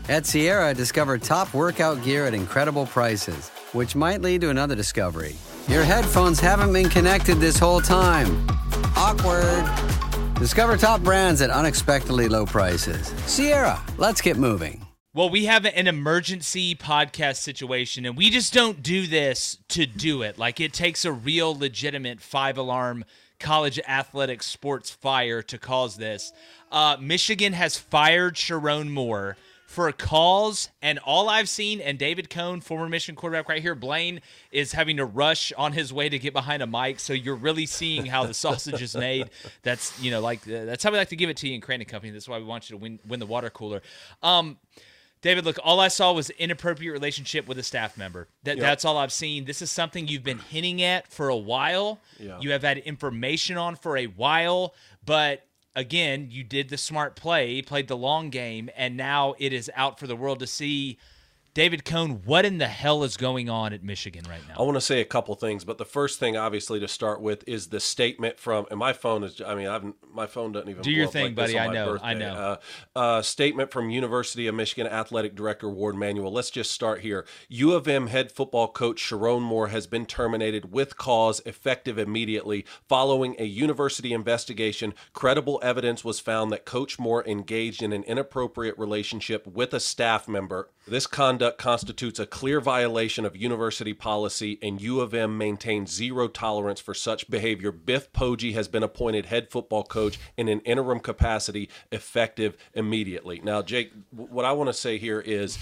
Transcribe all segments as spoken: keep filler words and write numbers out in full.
At Sierra, discover top workout gear at incredible prices, which might lead to another discovery. Your headphones haven't been connected this whole time. Awkward. Discover top brands at unexpectedly low prices. Sierra, let's get moving. Well, we have an emergency podcast situation, and we just don't do this to do it. Like, it takes a real legitimate five-alarm college athletics sports fire to cause this. Uh, Michigan has fired Sharon Moore for calls, and all I've seen, and David Cohn, former Michigan quarterback right here, Blaine, is having to rush on his way to get behind a mic, so you're really seeing how the sausage is made. That's, you know, like, uh, that's how we like to give it to you in Crandon Company. That's why we want you to win, win the water cooler. Um, David, look, all I saw was inappropriate relationship with a staff member. That, yep. That's all I've seen. This is something you've been hinting at for a while. Yeah. You have had information on for a while, but again, you did the smart play, played the long game, and now it is out for the world to see. David Cohn, what in the hell is going on at Michigan right now? I want to say a couple things, but the first thing, obviously, to start with is the statement from, and my phone is, I mean, I've, my phone doesn't even do blow your up thing, like buddy. this on I my know, birthday. I know. Uh, uh, statement from University of Michigan Athletic Director Ward Manuel. Let's just start here. U of M head football coach Sharon Moore has been terminated with cause effective immediately following a university investigation. Credible evidence was found that Coach Moore engaged in an inappropriate relationship with a staff member. This conduct constitutes a clear violation of university policy, and U of M maintains zero tolerance for such behavior. Biff Poggi has been appointed head football coach in an interim capacity, effective immediately. Now, Jake, what I want to say here is,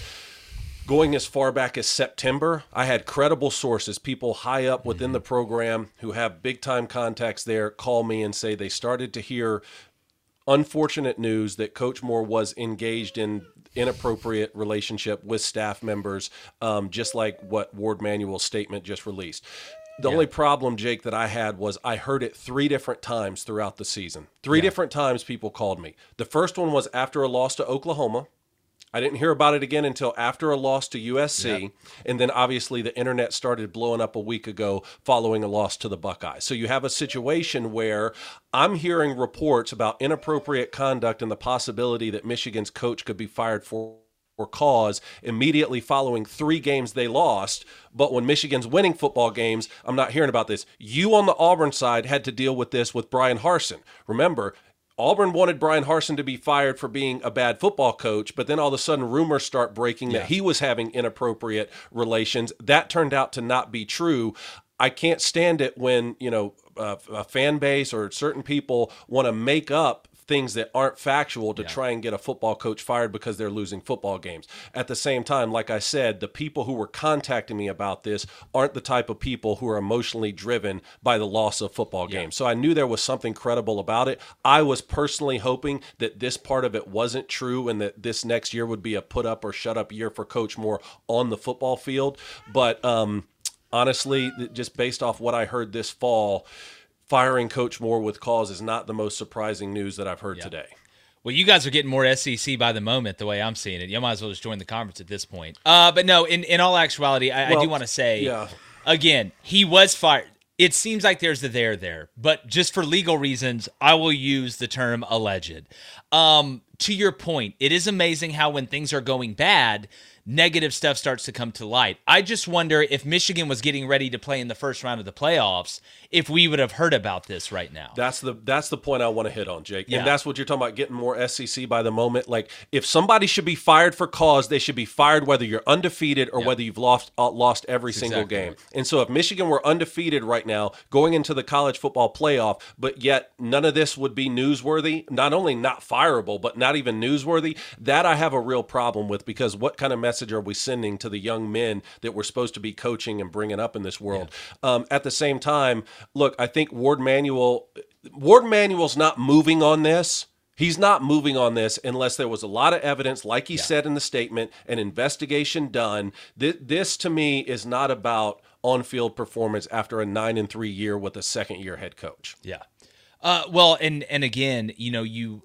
going as far back as September, I had credible sources, people high up within the program who have big-time contacts there, call me and say they started to hear unfortunate news that Coach Moore was engaged in inappropriate relationship with staff members, um, just like what Ward Manuel's statement just released. The yeah. only problem, Jake, that I had was I heard it three different times throughout the season. Three yeah. different times people called me. The first one was after a loss to Oklahoma. I didn't hear about it again until after a loss to U S C, yep. and then obviously the internet started blowing up a week ago following a loss to the Buckeyes. So you have a situation where I'm hearing reports about inappropriate conduct and the possibility that Michigan's coach could be fired for or cause immediately following three games they lost. But when Michigan's winning football games, I'm not hearing about this. You on the Auburn side had to deal with this with Brian Harsin. Remember, Auburn wanted Brian Harsin to be fired for being a bad football coach, but then all of a sudden rumors start breaking yeah. that he was having inappropriate relations. That turned out to not be true. I can't stand it when, you know, uh, a fan base or certain people want to make up things that aren't factual to yeah. try and get a football coach fired because they're losing football games. At the same time, like I said, the people who were contacting me about this aren't the type of people who are emotionally driven by the loss of football yeah. games. So I knew there was something credible about it. I was personally hoping that this part of it wasn't true and that this next year would be a put up or shut up year for Coach Moore on the football field. But um, honestly, just based off what I heard this fall, firing Coach Moore with cause is not the most surprising news that I've heard yeah. today. Well, you guys are getting more S E C by the moment, the way I'm seeing it. You might as well just join the conference at this point. Uh, but no, in, in all actuality, I, well, I do want to say, yeah. again, he was fired. It seems like there's a there there, but just for legal reasons, I will use the term alleged. Um, to your point, it is amazing how when things are going bad, negative stuff starts to come to light. I just wonder if Michigan was getting ready to play in the first round of the playoffs, if we would have heard about this right now. That's the that's the point I want to hit on, Jake. Yeah. And that's what you're talking about, getting more S E C by the moment. Like, if somebody should be fired for cause, they should be fired whether you're undefeated or yep. whether you've lost uh, lost every that's single exactly game. Right. And so if Michigan were undefeated right now, going into the college football playoff, but yet none of this would be newsworthy, not only not fireable, but not even newsworthy, that I have a real problem with, because what kind of message are we sending to the young men that we're supposed to be coaching and bringing up in this world? Yeah. Um, at the same time, look, I think Ward Manuel, Ward Manuel's not moving on this. He's not moving on this unless there was a lot of evidence, like he yeah. said in the statement, an investigation done. This, this to me is not about on-field performance after a nine and three year with a second-year head coach. Yeah. Uh, well, and and again, you know, you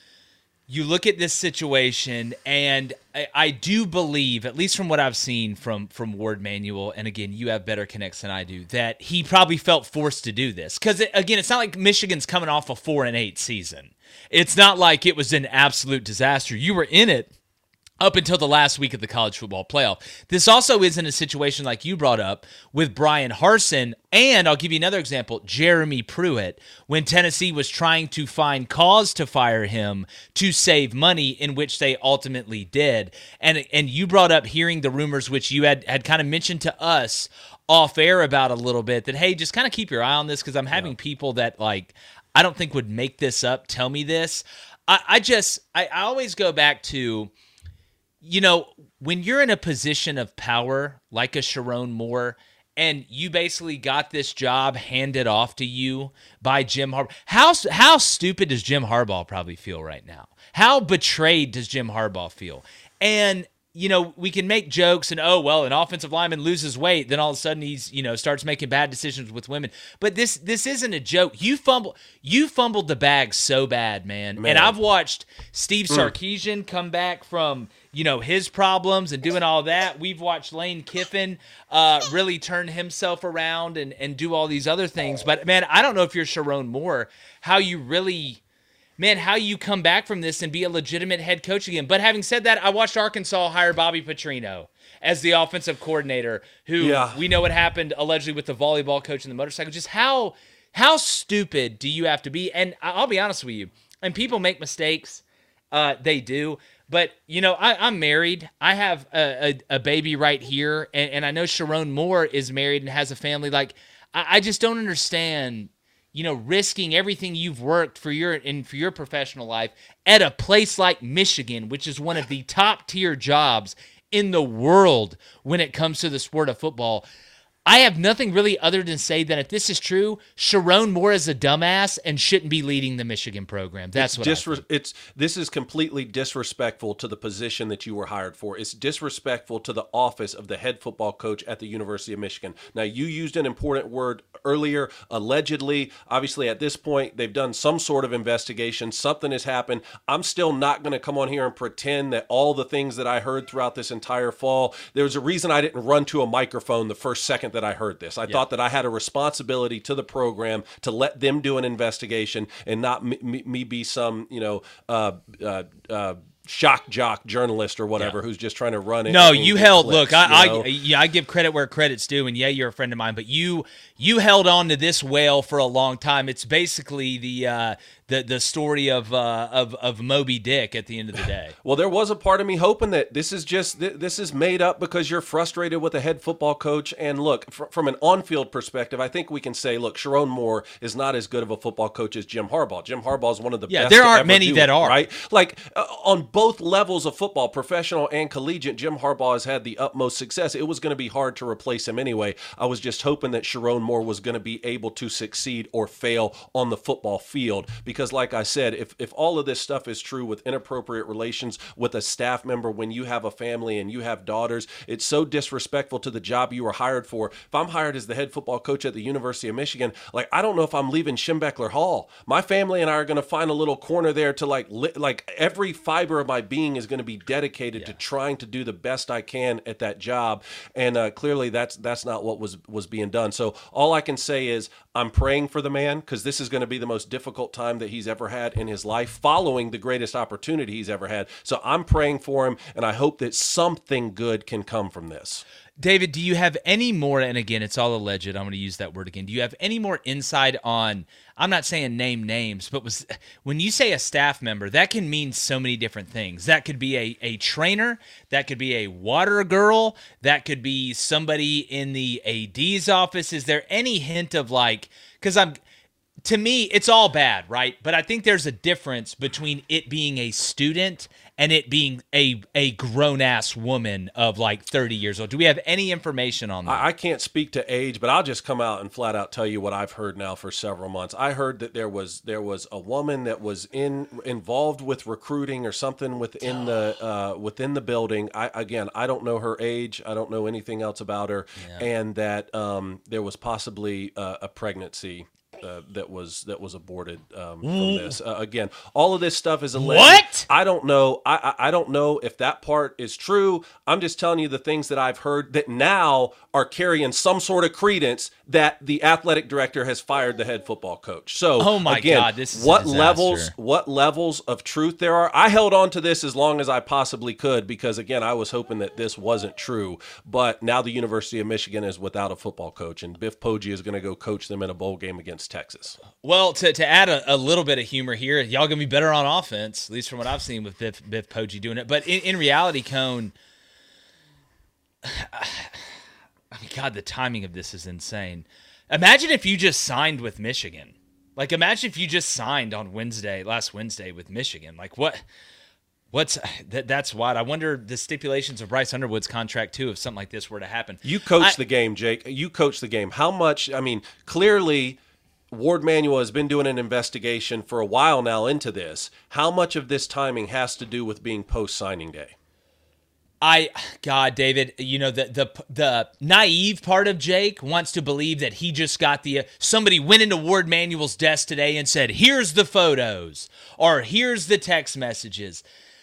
you look at this situation, and I, I do believe, at least from what I've seen from from Ward Manuel, and again, you have better connects than I do, that he probably felt forced to do this. Because, it, again, it's not like Michigan's coming off a four and eight season. It's not like it was an absolute disaster. You were in it up until the last week of the college football playoff. This also isn't a situation like you brought up with Brian Harsin, and I'll give you another example, Jeremy Pruitt, when Tennessee was trying to find cause to fire him to save money, in which they ultimately did. And and you brought up hearing the rumors, which you had, had kind of mentioned to us off air about a little bit, that, hey, just kind of keep your eye on this, because I'm having yeah. people that, like, I don't think would make this up tell me this. I, I just, I, I always go back to, you know, when you're in a position of power, like a Sherrone Moore, and you basically got this job handed off to you by Jim Harbaugh, how, how stupid does Jim Harbaugh probably feel right now? How betrayed does Jim Harbaugh feel? And, you know, we can make jokes and, oh, well, an offensive lineman loses weight, then all of a sudden he's, you know, starts making bad decisions with women. But this this isn't a joke. You fumble, you fumbled the bag so bad, man. man. And I've watched Steve Sarkisian mm. come back from, you know, his problems and doing all that. We've watched Lane Kiffin uh, really turn himself around and, and do all these other things. But, man, I don't know if you're Sherrone Moore, how you really – man, how you come back from this and be a legitimate head coach again. But having said that, I watched Arkansas hire Bobby Petrino as the offensive coordinator, who yeah. we know what happened allegedly with the volleyball coach and the motorcycle. Just how how stupid do you have to be? And I'll be honest with you, and people make mistakes. Uh, they do. But, you know, I, I'm married. I have a, a, a baby right here, and, and I know Sherrone Moore is married and has a family. Like, I, I just don't understand, you know, risking everything you've worked for your in for your professional life at a place like Michigan, which is one of the top tier jobs in the world when it comes to the sport of football. I have nothing really other than say that if this is true, Sherrone Moore is a dumbass and shouldn't be leading the Michigan program. That's it's what disre- I think. It's this is completely disrespectful to the position that you were hired for. It's disrespectful to the office of the head football coach at the University of Michigan. Now, you used an important word earlier, allegedly. Obviously, at this point, they've done some sort of investigation. Something has happened. I'm still not going to come on here and pretend that all the things that I heard throughout this entire fall, there's a reason I didn't run to a microphone the first second that I heard this. I yeah. thought that I had a responsibility to the program to let them do an investigation and not me, me, me be some, you know, uh, uh, uh, shock jock journalist or whatever yeah. who's just trying to run it. No, you held. Clicks, look, I, you know? I yeah, I give credit where credit's due, and yeah, you're a friend of mine, but you you held on to this whale for a long time. It's basically the uh, the the story of uh, of of Moby Dick at the end of the day. Well, there was a part of me hoping that this is just this is made up because you're frustrated with a head football coach. And look, fr- from an on-field perspective, I think we can say, look, Sherrone Moore is not as good of a football coach as Jim Harbaugh. Jim Harbaugh is one of the yeah, best. there to aren't ever many do that it, are right. Like uh, on both levels of football, professional and collegiate, Jim Harbaugh has had the utmost success. It was going to be hard to replace him anyway. I was just hoping that Sherrone Moore was going to be able to succeed or fail on the football field, because, like I said, if if all of this stuff is true with inappropriate relations with a staff member when you have a family and you have daughters, it's so disrespectful to the job you were hired for. If I'm hired as the head football coach at the University of Michigan, like, I don't know if I'm leaving Schembechler Hall. My family and I are going to find a little corner there to like li- like every fiber of my being is going to be dedicated yeah. to trying to do the best I can at that job. And uh, clearly that's that's not what was was being done. So all I can say is I'm praying for the man, because this is going to be the most difficult time that he's ever had in his life, following the greatest opportunity he's ever had. So I'm praying for him, and I hope that something good can come from this. David, do you have any more, and again, it's all alleged, I'm going to use that word again, do you have any more insight on, I'm not saying name names, but was when you say a staff member, that can mean so many different things. That could be a, a trainer, that could be a water girl, that could be somebody in the A D's office. Is there any hint of like, because I'm, to me, it's all bad, right? But I think there's a difference between it being a student and it being a a grown-ass woman of like thirty years old. Do we have any information on that? I, I can't speak to age, but I'll just come out and flat out tell you what I've heard now for several months. I heard that there was there was a woman that was in involved with recruiting or something within the uh, within the building. I again, I don't know her age. I don't know anything else about her, yeah. and that um, there was possibly uh, a pregnancy uh, that was that was aborted um, from this. Uh, again, all of this stuff is alleged. What? I don't know. I, I I don't know if that part is true. I'm just telling you the things that I've heard that now are carrying some sort of credence that the athletic director has fired the head football coach. So, oh my again, God, this is what a disaster. levels what levels of truth there are. I held on to this as long as I possibly could because, again, I was hoping that this wasn't true. But now the University of Michigan is without a football coach, and Biff Poggi is going to go coach them in a bowl game against Texas. Well, to, to add a, a little bit of humor here, y'all going to be better on offense, at least from what I've seen with Biff, Biff Poggi doing it. But in, in reality, Cone, I mean, God, the timing of this is insane. Imagine if you just signed with Michigan. Like, imagine if you just signed on Wednesday, last Wednesday with Michigan. Like, what? What's that? That's wild. I wonder the stipulations of Bryce Underwood's contract too, if something like this were to happen. You coach I, the game, Jake. You coach the game. How much? I mean, clearly, Ward Manuel has been doing an investigation for a while now into this. How much of this timing has to do with being post signing day? I, God, David, you know, the the the naive part of Jake wants to believe that he just got the, uh, somebody went into Ward Manuel's desk today and said, here's the photos, or here's the text messages.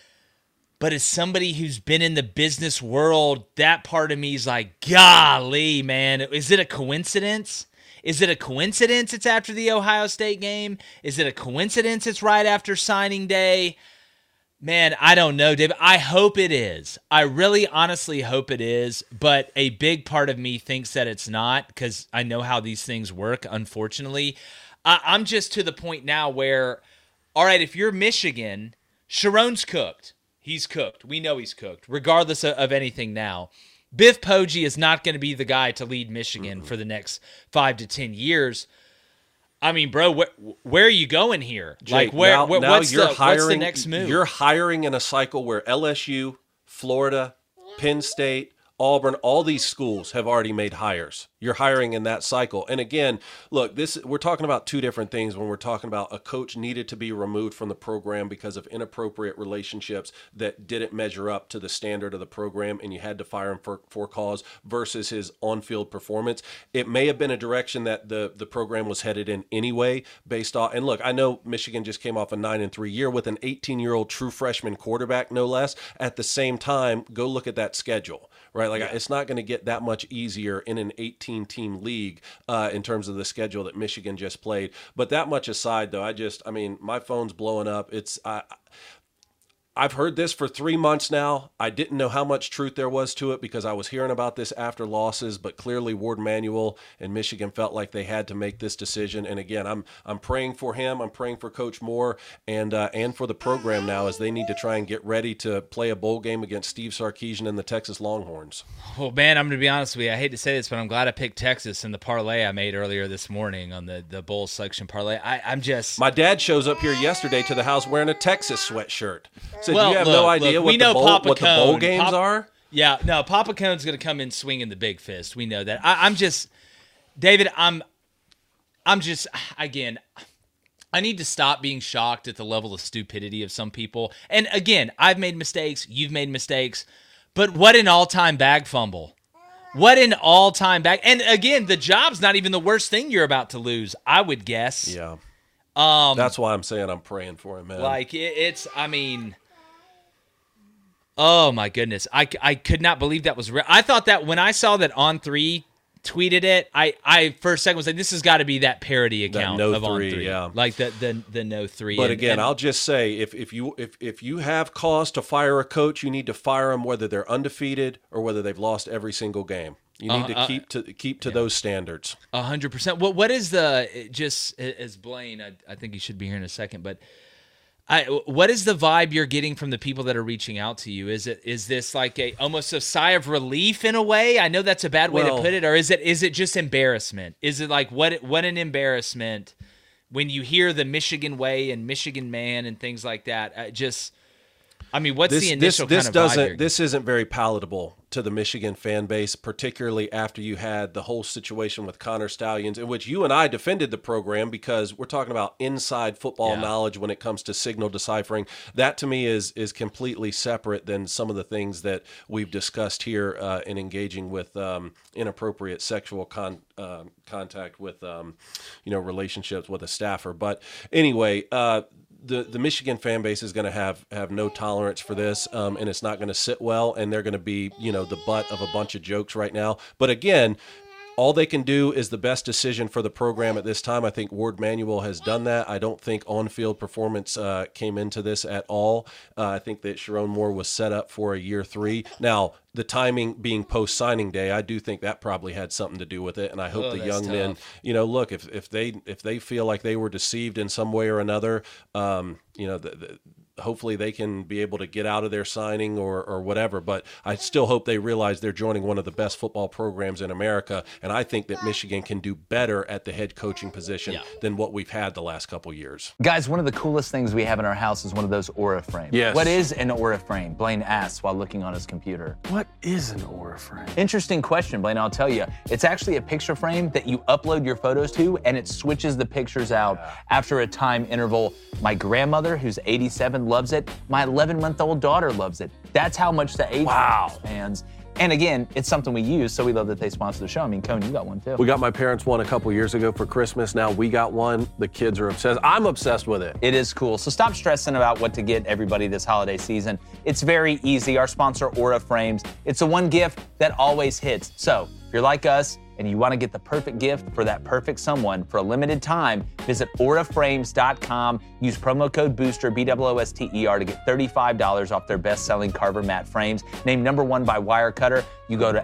But as somebody who's been in the business world, that part of me is like, golly, man, is it a coincidence? Is it a coincidence it's after the Ohio State game? Is it a coincidence it's right after signing day? Man, I don't know, David. I hope it is. I really honestly hope it is, but a big part of me thinks that it's not because I know how these things work, unfortunately. I- I'm just to the point now where, all right, if you're Michigan, Sharon's cooked. He's cooked. We know he's cooked, regardless of, of anything now. Biff Poggi is not going to be the guy to lead Michigan mm-hmm. for the next five to ten years. I mean, bro, wh- where are you going here? Jake, like, where? now, wh- now what's, you're the, hiring, what's the next move? You're hiring in a cycle where L S U, Florida, Penn State, Auburn, all these schools have already made hires. You're hiring in that cycle. And again, look, this we're talking about two different things when we're talking about a coach needed to be removed from the program because of inappropriate relationships that didn't measure up to the standard of the program and you had to fire him for, for cause versus his on-field performance. It may have been a direction that the, the program was headed in anyway based off. And look, I know Michigan just came off a nine and three year with an eighteen-year-old true freshman quarterback, no less. At the same time, go look at that schedule. Right, like yeah. It's not going to get that much easier in an eighteen-team league uh, in terms of the schedule that Michigan just played. But that much aside, though, I just, I mean, my phone's blowing up. It's, I, I've heard this for three months now. I didn't know how much truth there was to it because I was hearing about this after losses, but clearly Ward Manuel and Michigan felt like they had to make this decision. And again, I'm I'm praying for him. I'm praying for Coach Moore and uh, and for the program now as they need to try and get ready to play a bowl game against Steve Sarkisian and the Texas Longhorns. Well, man, I'm going to be honest with you. I hate to say this, but I'm glad I picked Texas in the parlay I made earlier this morning on the, the bowl selection parlay. I, I'm just... My dad shows up here yesterday to the house wearing a Texas sweatshirt. So well, do you have look, no idea look, what, we know the bowl, Papa what the bowl Cone, games Pop, are? Yeah, no, Papa Cone's going to come in swinging the big fist. We know that. I, I'm just, David, I'm, I'm just, again, I need to stop being shocked at the level of stupidity of some people. And again, I've made mistakes. You've made mistakes. But what an all-time bag fumble. What an all-time bag. And again, the job's not even the worst thing you're about to lose, I would guess. Yeah. Um, That's why I'm saying I'm praying for him, man. Like, it, it's, I mean... Oh, my goodness. I, I could not believe that was real. I thought that when I saw that On three tweeted it, I, I for a second was like, this has got to be that parody account that no of three, On three. Yeah. Like the, the, the no three. But and, again, and, I'll just say, if, if, you, if, if you have cause to fire a coach, you need to fire them whether they're undefeated or whether they've lost every single game. You need uh, to keep to keep to yeah. those standards. A hundred percent. What what is the just as Blaine? I, I think he should be here in a second. But I, what is the vibe you're getting from the people that are reaching out to you? Is it is this like a almost a sigh of relief in a way? I know that's a bad way well, to put it, or is it is it just embarrassment? Is it like what what an embarrassment when you hear the Michigan way and Michigan man and things like that? I just I mean, what's this, the initial this, this kind of doesn't, vibe you're This isn't very palatable to the Michigan fan base, particularly after you had the whole situation with Connor Stallions, in which you and I defended the program because we're talking about inside football Yeah. knowledge when it comes to signal deciphering. That to me is is completely separate than some of the things that we've discussed here uh, in engaging with um, inappropriate sexual con- uh, contact with um, you know relationships with a staffer. But anyway. Uh, The, the Michigan fan base is going to have, have no tolerance for this, um, and it's not going to sit well, and they're going to be, you know, the butt of a bunch of jokes right now. But again, all they can do is the best decision for the program at this time. I think Ward Manuel has done that. I don't think on-field performance uh, came into this at all. Uh, I think that Sherrone Moore was set up for a year three. Now, the timing being post-signing day, I do think that probably had something to do with it. And I hope Oh, the that's young men, tough. you know, look, if if they if they feel like they were deceived in some way or another, um, you know, the, the, hopefully they can be able to get out of their signing or, or whatever. But I still hope they realize they're joining one of the best football programs in America. And I think that Michigan can do better at the head coaching position Yeah. than what we've had the last couple years. Guys, one of the coolest things we have in our house is one of those Aura frames. Yes. What is an Aura frame? Blaine asks while looking on his computer. What is an Aura frame? Interesting question, Blaine. I'll tell you. It's actually a picture frame that you upload your photos to, and it switches the pictures out after a time interval. My grandmother, who's eighty-seven, loves it. My eleven-month-old daughter loves it. That's how much the age Wow. fans. And again, it's something we use, so we love that they sponsor the show. I mean, Cone, you got one too. We got my parents one a couple years ago for Christmas. Now we got one. The kids are obsessed. I'm obsessed with it. It is cool. So stop stressing about what to get everybody this holiday season. It's very easy. Our sponsor, Aura Frames. It's the one gift that always hits. So if you're like us and you want to get the perfect gift for that perfect someone for a limited time, visit aura frames dot com. Use promo code BOOSTER, B O O S T E R, to get thirty-five dollars off their best-selling Carver matte frames. Named number one by Wirecutter. You go to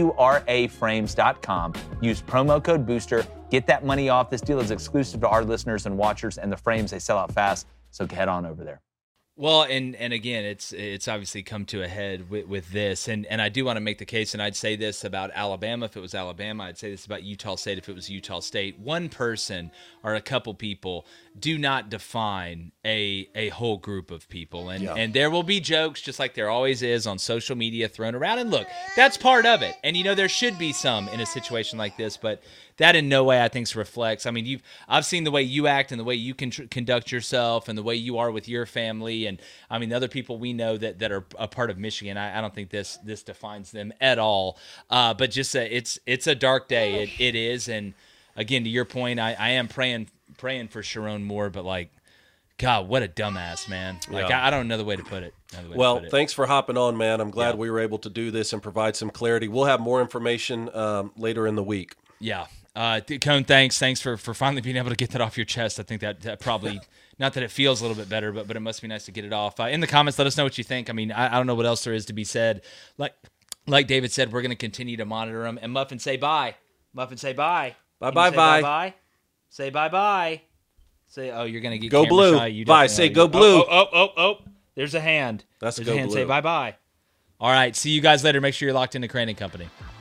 aura frames dot com. Use promo code BOOSTER. Get that money off. This deal is exclusive to our listeners and watchers, and the frames, they sell out fast. So head on over there. Well, and and again, it's it's obviously come to a head with, with this, and and I do want to make the case, and I'd say this about Alabama if it was Alabama, I'd say this about Utah State if it was Utah State. One person or a couple people do not define a a whole group of people, and Yeah. and there will be jokes just like there always is on social media thrown around, and look, that's part of it, and you know there should be some in a situation like this, but that in no way I think reflects. I mean, you've I've seen the way you act and the way you can tr- conduct yourself and the way you are with your family, and I mean the other people we know that, that are a part of Michigan. I, I don't think this this defines them at all. Uh, but just a, it's it's a dark day. It it is, and again to your point, I, I am praying praying for Sherrone Moore, but like, God, what a dumbass, man. Like Yeah. I, I don't know another way to put it. Another way to Well, put it. thanks for hopping on, man. I'm glad Yeah. we were able to do this and provide some clarity. We'll have more information um, later in the week. Yeah. Uh, th- Cone, thanks. Thanks for, for finally being able to get that off your chest. I think that, that probably, not that it feels a little bit better, but but it must be nice to get it off. Uh, in the comments, let us know what you think. I mean, I, I don't know what else there is to be said. Like like David said, we're going to continue to monitor them. And Muffin, say bye. Muffin, say bye. Bye, Can you bye, say bye. bye. Say bye-bye. Say, oh, you're going to get Go camera blue. shy. You Bye. definitely Say are. go Oh, blue. Oh, oh, oh, oh. There's a hand. That's There's go a hand. blue. Say bye-bye. All right. See you guys later. Make sure you're locked into Crane and Company.